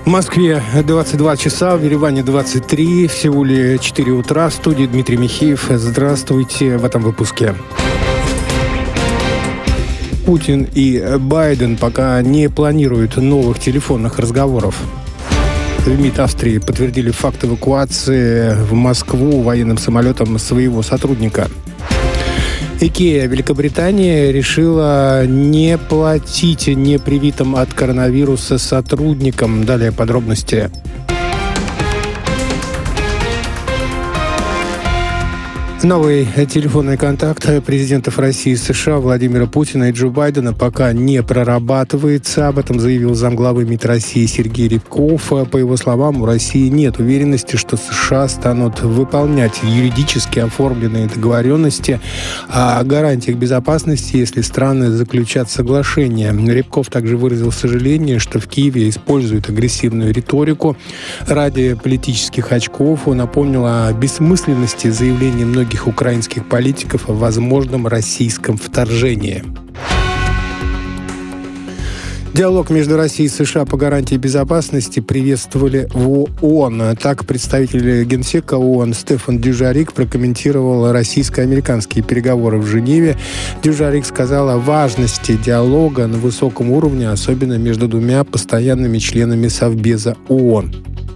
В Москве 22 часа, в Ереване 23, в Сеуле 4 утра. В студии Дмитрий Михеев. Здравствуйте в этом выпуске. Путин и Байден пока не планируют новых телефонных разговоров. В МИД Австрии подтвердили факт эвакуации в Москву военным самолетом своего сотрудника. IKEA Великобритании решила не платить непривитым от коронавируса сотрудникам. Далее подробности. Новый телефонный контакт президентов России и США Владимира Путина и Джо Байдена пока не прорабатывается. Об этом заявил замглавы МИД России Сергей Рябков. По его словам, у России нет уверенности, что США станут выполнять юридически оформленные договоренности о гарантиях безопасности, если страны заключат соглашение. Рябков также выразил сожаление, что в Киеве используют агрессивную риторику ради политических очков. Он напомнил о бессмысленности заявлений многих украинских политиков о возможном российском вторжении. Диалог между Россией и США по гарантии безопасности приветствовали в ООН. Так, представитель Генсека ООН Стефан Дюжарик прокомментировал российско-американские переговоры в Женеве. Дюжарик сказал о важности диалога на высоком уровне, особенно между двумя постоянными членами Совбеза ООН.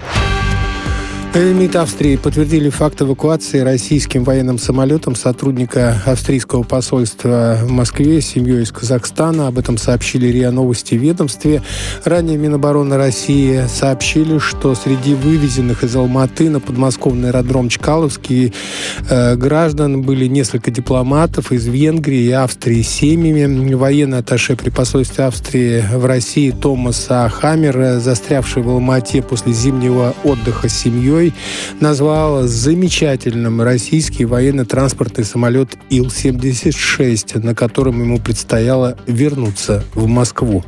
МИД Австрии подтвердили факт эвакуации российским военным самолетом сотрудника австрийского посольства в Москве с семьей из Казахстана. Об этом сообщили РИА Новости в ведомстве. Ранее Минобороны России сообщили, что среди вывезенных из Алматы на подмосковный аэродром Чкаловский граждан были несколько дипломатов из Венгрии и Австрии с семьями. Военный атташе при посольстве Австрии в России Томас Хаммер, застрявший в Алмате после зимнего отдыха с семьей, назвал замечательным российский военно-транспортный самолет Ил-76, на котором ему предстояло вернуться в Москву.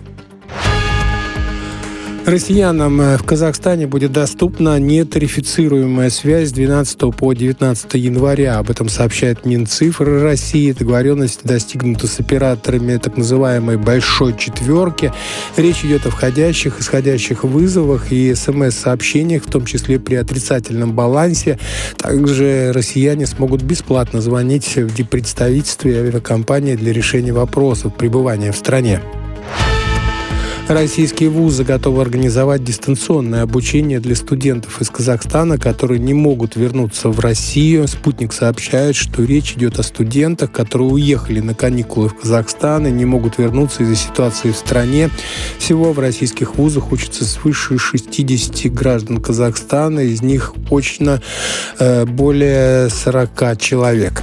Россиянам в Казахстане будет доступна нетарифицируемая связь с 12 по 19 января. Об этом сообщает Минцифры России. Договоренность достигнута с операторами так называемой «большой четверки». Речь идет о входящих, исходящих вызовах и СМС-сообщениях, в том числе при отрицательном балансе. Также россияне смогут бесплатно звонить в диппредставительстве авиакомпании для решения вопросов пребывания в стране. Российские вузы готовы организовать дистанционное обучение для студентов из Казахстана, которые не могут вернуться в Россию. «Спутник» сообщает, что речь идет о студентах, которые уехали на каникулы в Казахстан и не могут вернуться из-за ситуации в стране. Всего в российских вузах учатся свыше 60 граждан Казахстана, из них очно более 40 человек.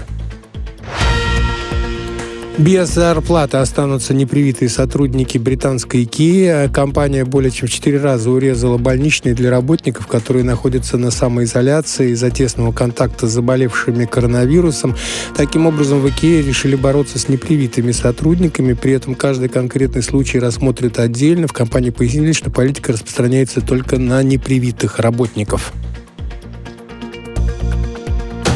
Без зарплаты останутся непривитые сотрудники британской IKEA. Компания более чем в 4 раза урезала больничные для работников, которые находятся на самоизоляции из-за тесного контакта с заболевшими коронавирусом. Таким образом, в IKEA решили бороться с непривитыми сотрудниками. При этом каждый конкретный случай рассмотрят отдельно. В компании пояснили, что политика распространяется только на непривитых работников.